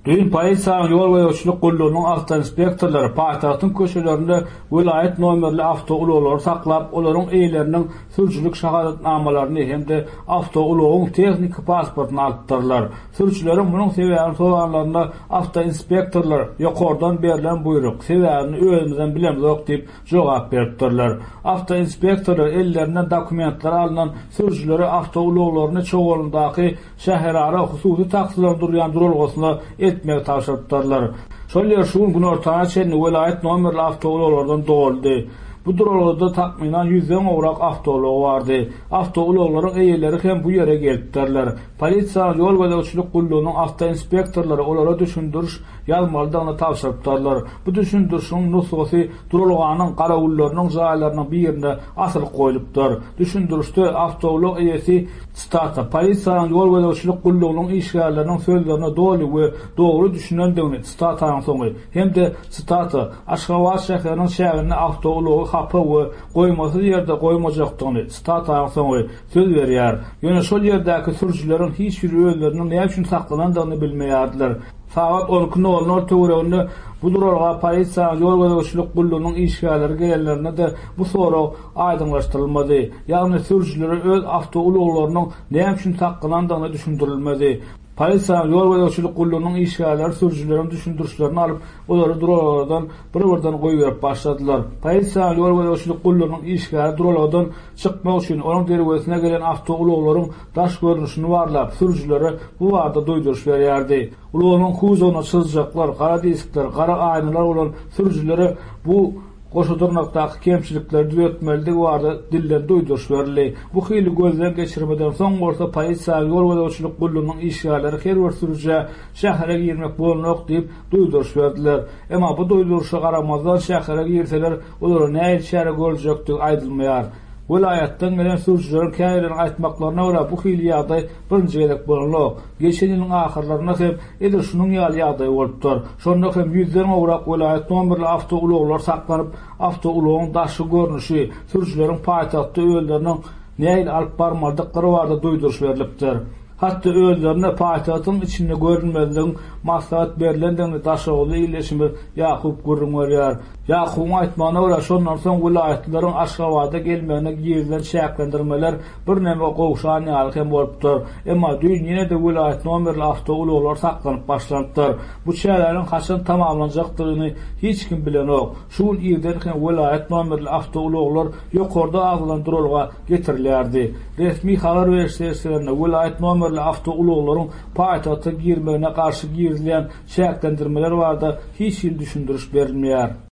Dün polisiýanyň ýol goýuçylyk gulluglynyň awtoinspektorlary paýtagyň köşelerinde vilayet nomerli awtouloglary saklap, olaryň eýleriniň sürücülük şahadatnamalaryny hemde awtoulugyň tehnik pasportyny aldylar. Sürücüleriň munyň sebäbini soranlarynda awtoinspektorlar ýokardan berilen buyruk sebäbini özümizden bilemizok diýip jogap beripdirler. Awtoinspektorlar ellerinden dokumentler alynan sürücüleri awtouloglaryny çoğalyndaky şäherara hususy taksirlendirýän durulgasyna etmeye tavşırtlarlar. Şöyle şu gün ortaya çenli vilayet nomerli avtouloglardan doğuldu. Bu durulgada takminan 100'den uğrak avtoulog vardı. Avtoulogların eýerleri hem bu yere gelipdirler. Polisiýa ýol goýuçylyk gullugynyň awtoinspektorlary olara düşündürüş ýalmalydygyny tavşyrdylar. Bu düşündürüşiň nusgasy durulganyň garagullarynyň jaýlarynyň birinde asyl goýulypdyr. Düşündürüşde awtoulog eýesi stata polisiýanyň ýol goýuçylyk gullugynyň işgärleriniň sözlerine dolu we dogry düşünendigini stataň soňy hemde stata Aşgabat şäheriniň şäherine awtoulogy hapa we goýmasy ýerde goýmajakdygyny stataň soňy söz berýär. Ýöne şol ýerdäki sürücülerin hiç bir özlerinin ne üçün saklanandığını bilmeýärdiler. Saat 12:00 töwereginde bu durulga polisiýa ýol goýuçylyk gullugynyň işgärleri gelenlerine de bu sorag aýdynlaşdyrylmady. Ýagny sürücülere öz awtouloglarynyň ne üçün saklanandygyny düşündirilmedi. Polisiýa ýol goýuçylyk gullugynyň işgärleri sürücülerin düşündürüşlerini alyp, olary durulgadan bir-birden goýup başladylar. Polisiýa ýol goýuçylyk gullugynyň işgäri durulgadan çykmak üçin onuň derwesine gelen awtouloglaryň daş görnüşini barlap, sürücülere bu barada doýduruş berýärdi. Ulanyň kuzowyna çyzjaklar, gara diskler, gara aýnalar bolan sürücülere bu goşudurnakdaky kemçilikleri düzeltmeligi barada diller doýduruş berildi. Bu hyly gözden geçirmeden soň bolsa polisiýa ýol goýuçylyk gullugynyň işgärleri her bir sürüjä şähere girmek bolanok diýip doýduruş berdiler. Emma bu doýduruşa garamazdan şähere girseler, olary näme şäher görecekdi aýdylmaýar. Vilayetden gelen sürücülerin käýlerini aýtmaklaryna görä bu hyly ýagdaý birinji gelek bolanok. Geçen ýylyň ahyrlaryna hem eder şunyň ýaly ýagdaý bolupdyr. Şonda hem 100'den uğrak vilayet nomerli awtouloglar saklanyp, awtoulogyň daşy görnüşi, sürücüleriň paýtagtda öýleriniň näýe alyp barmadyklary barada doýduruş berilipdir. Hatta öýlerine paýtagtyň içinde görünmezligiň maslahat berilendigini daşagoly ileşimi Ýakup görünýär. Ýakup aýtmagyna görä şondan soň vilayetleriň Aşgabada gelmegine giýilen şäklendirmeler bir näme gowşan ýaly bolupdyr. Emma dün ýene de vilayet nomerli awtouloglar saklanyp başlandyr. Bu şäherleriň haçan tamamlanjakdygyny hiç kim bilenok. Şol ýerden hem vilayet nomerli awtouloglar ýokarda aglandyrylga getirilýärdi. Resmi habar berişlerinde vilayet nomerli awtouloglaryň paýtagta girmegine garşy giýilen şäklendirmeler barada hiç ýyl düşündürüş berilmeýär.